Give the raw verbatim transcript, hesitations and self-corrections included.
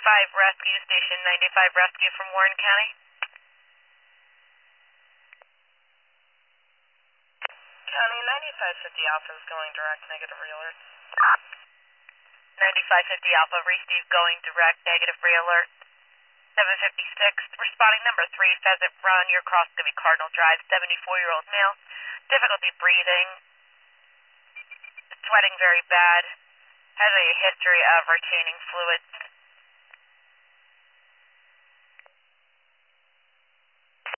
ninety-five Rescue, Station ninety-five Rescue from Warren County. County ninety-five fifty Alpha is going direct, negative realert. ninety-five fifty Alpha, receive going direct, negative realert. seven fifty-six, responding number three, Pheasant Run, your cross is going to be Cardinal Drive, seventy-four-year-old male, difficulty breathing, sweating very bad, has a history of retaining fluids.